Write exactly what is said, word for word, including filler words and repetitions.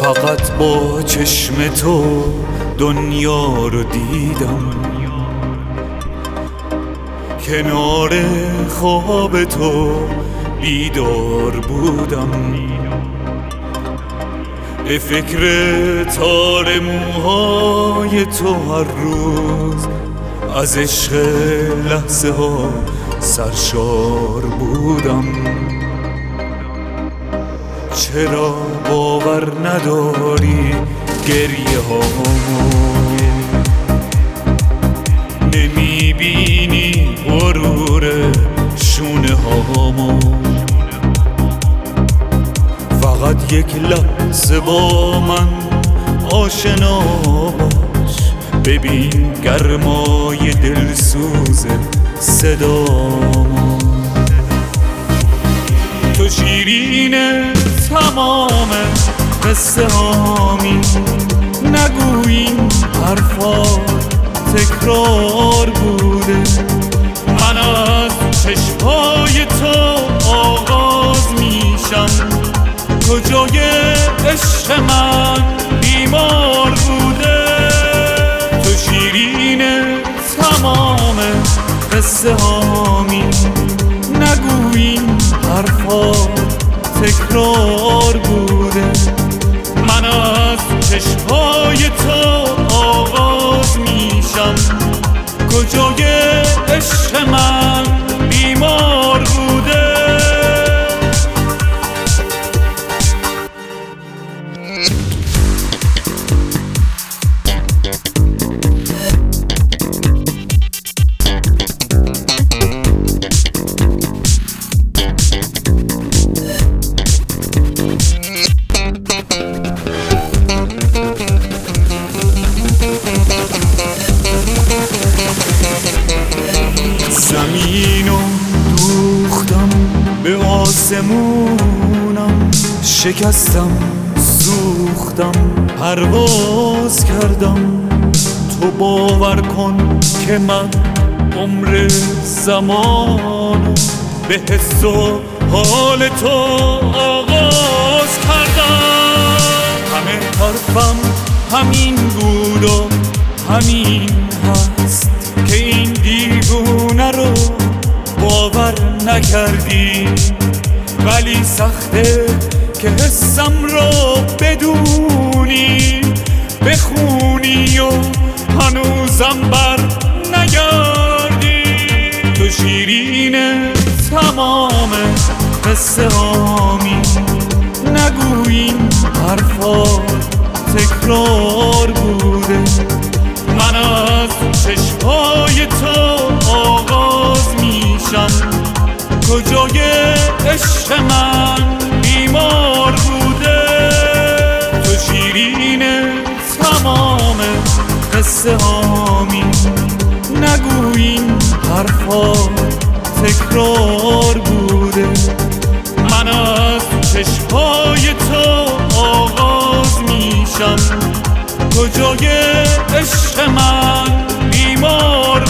فقط با چشم تو دنیا رو دیدم، کنار خواب تو بیدار بودم، به فکر تار موهای تو هر روز از عشق لحظه ها سرشار بودم. چرا باور نداری گریه هامو، نمیبینی غرور شونه هامو؟ فقط یک لحظه با من آشنا باش، ببین گرمای دلسوز صدامو. تو شیرین تمام قصه هامی، نگو این حرفا تکرار بوده. من از چشمای تو آغاز میشم، کجای عشق من بیمار بوده. تو شیرین تمام قصه هامی، نگو این حرفا تکرار بوده. من از چشمای تو آغاز میشم، کجای عشق من بیمار بوده. زمینو دوختم به آسمونم، شکستم سوختم پرواز کردم. تو باور کن که من عمر زمانو به حس و حال تو آغاز کردم. همه حرفم همین بود و همین هست که این دیوونه رو باور نکردی، ولی سخته که حسم رو بدونی، بخونی و هنوزم بر نگردی. تو شیرین تمام قصه هامی، نگو این حرفا تکرار بوده. من از چشمای تو آغاز میشم، کجای عشق من بیمار بوده. تو شیرین تمام قصه هامی، نگو این حرفا تکرار بوده. من از چشمای تو آغاز میشم، کجای عشق من بیمار